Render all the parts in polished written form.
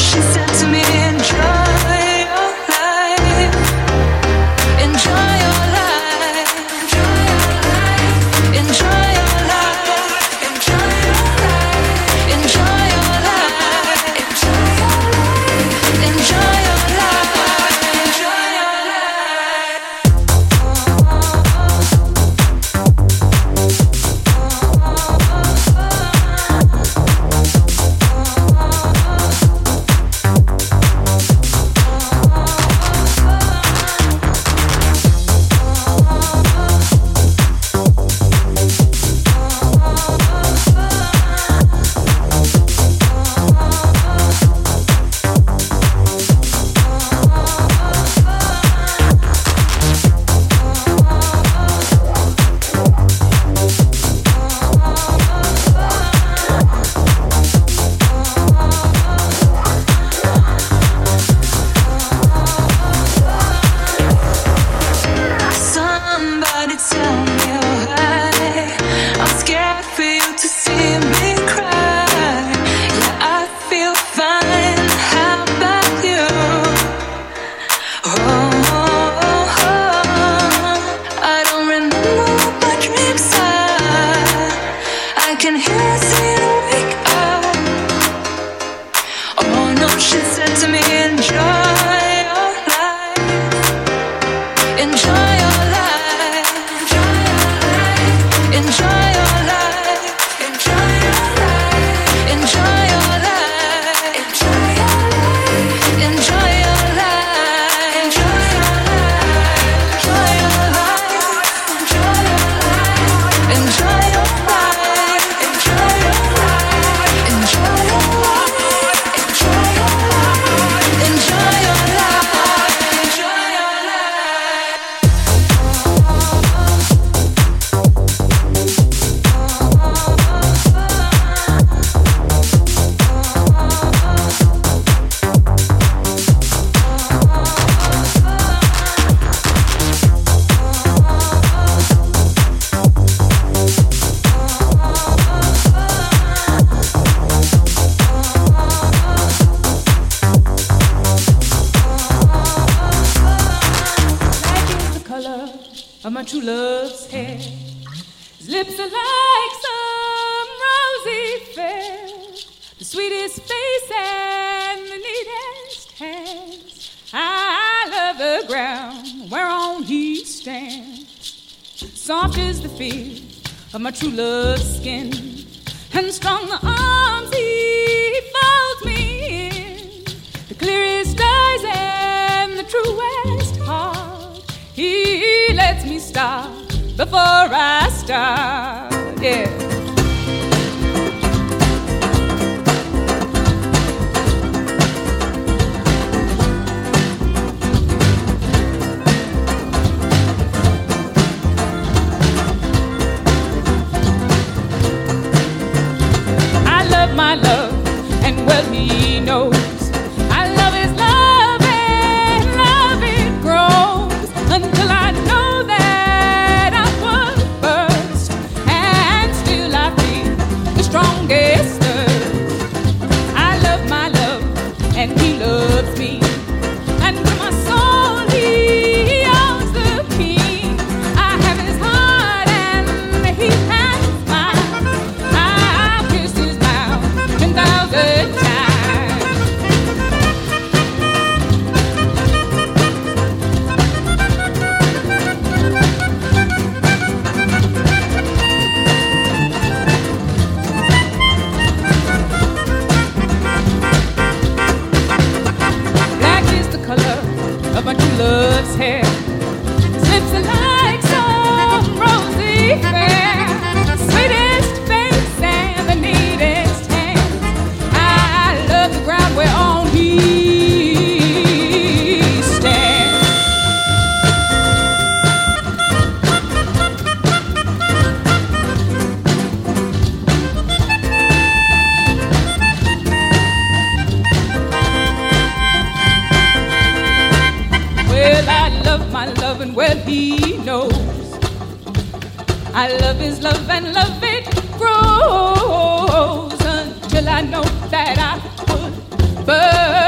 Of my true love's skin, and strong the arms he folds me in, the clearest eyes and the truest heart. He lets me stop before I start. Yeah. My love, and well he knows I love his love, and love it grows until I know that I was first, and still I feel the strongest thirst. I love my love, and he loves me, and with my soul he owns the key. I have his heart, and he has mine. I'll kiss his mouth 10,000 times. Black is the color of my true love's hair. His lips are like some rosy fair. Sweetest face and the neatest hands. I love the ground whereon he stands. Well, I love my love, and well he knows I love his love, and love it grows until I know that I would burn.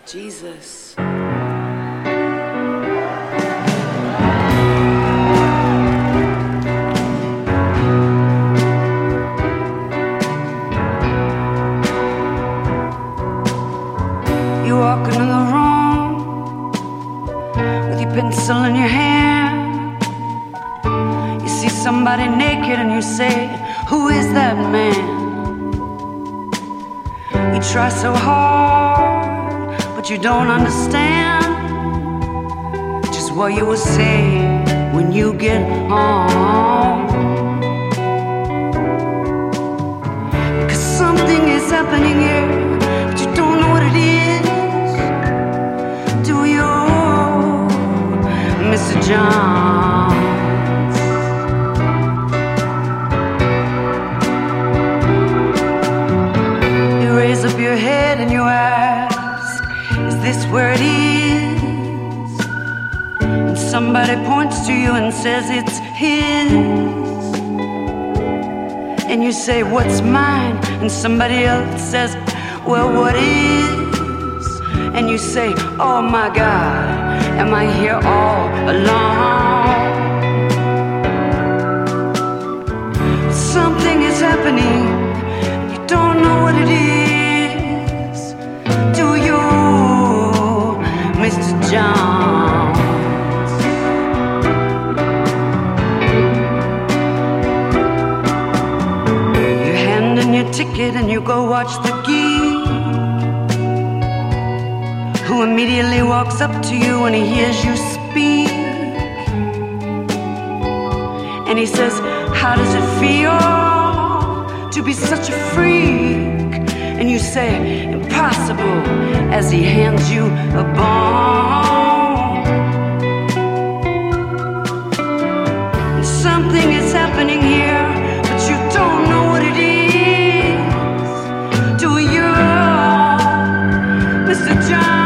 Jesus. You walking in the room with your pencil in your hand. You see somebody naked and you say, who is that man? You try so hard, but you don't understand just what you will say when you get home. Because something is happening here, but you don't know what it is. Do you, Mr. Johns? You raise up your head and you ask, is this where it is? And somebody points to you and says it's his. And you say, what's mine? And somebody else says, well, what is? And you say, oh my God, am I here all alone? Something is happening, you don't know what it is. Do you, Mr. Johns? You hand in your ticket and you go watch the geek, who immediately walks up to you when he hears you speak. And he says, how does it feel to be such a freak? And you say, impossible, as he hands you a bone. And something is happening here, but you don't know what it is. Do you, Mr. John?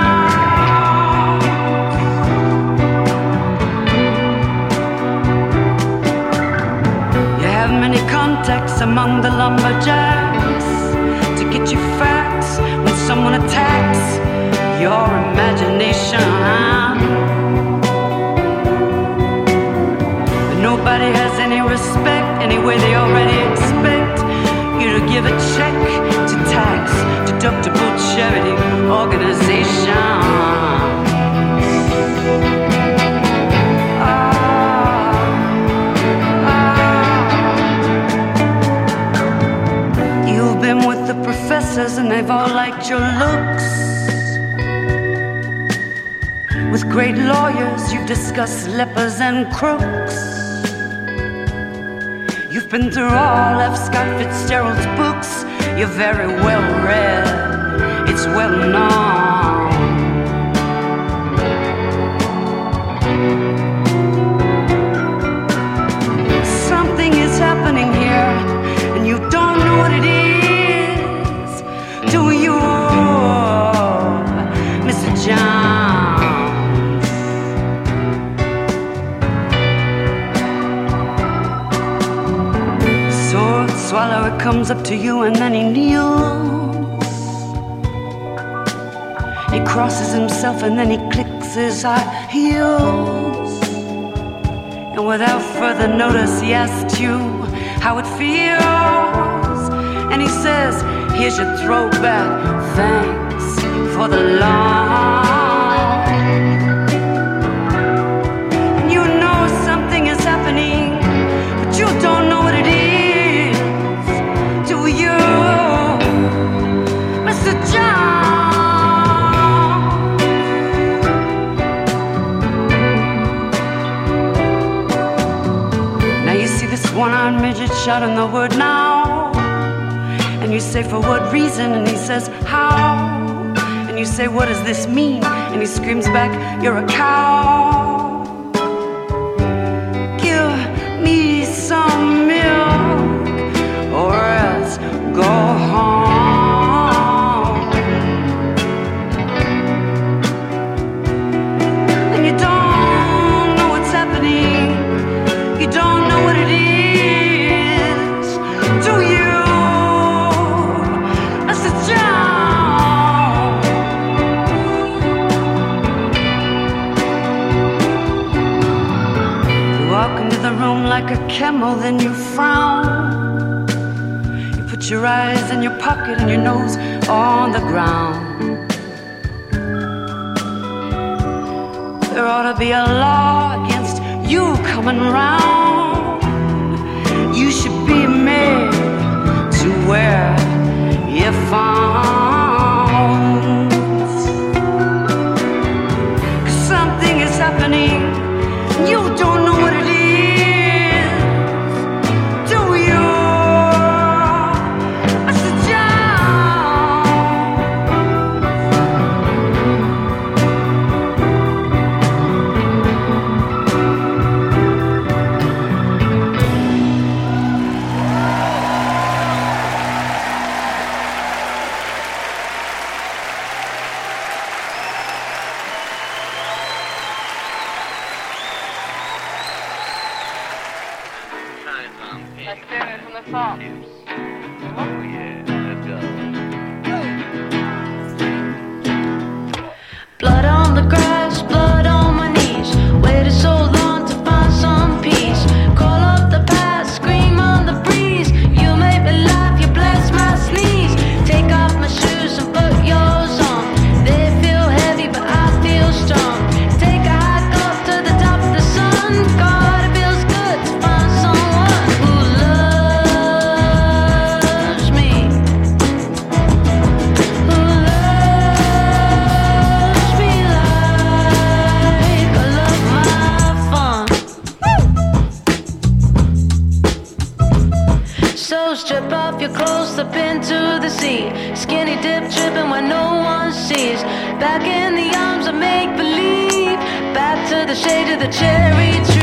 Contacts among the lumberjacks to get you facts when someone attacks your imagination. But nobody has any respect, anyway they already expect you to give a check to tax deductible charity organization. With the professors and they've all liked your looks. With great lawyers you've discussed lepers and crooks. You've been through all F. Scott Fitzgerald's books. You're very well read, it's well known. Something is happening here and you don't know what it is. Do you, Mr. Johns? Sword swallower comes up to you and then he kneels. He crosses himself and then he clicks his high heels. And without further notice he asks you how it feels. And he says, here's your throwback, thanks for the long. And you know something is happening, but you don't know what it is. Do you, Mr. John? Now you see this one-armed midget shouting the word now. And you say, for what reason? And he says, how? And you say, what does this mean? And he screams back, you're a cow. Give me some milk or else go home. And you don't know what's happening. You don't know what it is. Do you? John. camel, then you frown. You put your eyes in your pocket and your nose on the ground. There ought to be a law against you coming round. You should be made to wear earphones. 'Cause something is happening, you don't know what it is, do you, Mr. Blood on the grass, blood on my knees. Waited so long to find some peace. Call up the past, scream on the breeze. You make me laugh, you bless my sneeze. Take off my shoes and put yours on. They feel heavy, but I feel strong. Take a hike up to the top of the sun. God, it feels good to find someone who loves me. Who loves me like I love my fun. So strip off your clothes, slip into the sea. Skinny dip tripping when no one sees. Back in the arms of make believe. Back to the shade of the cherry tree.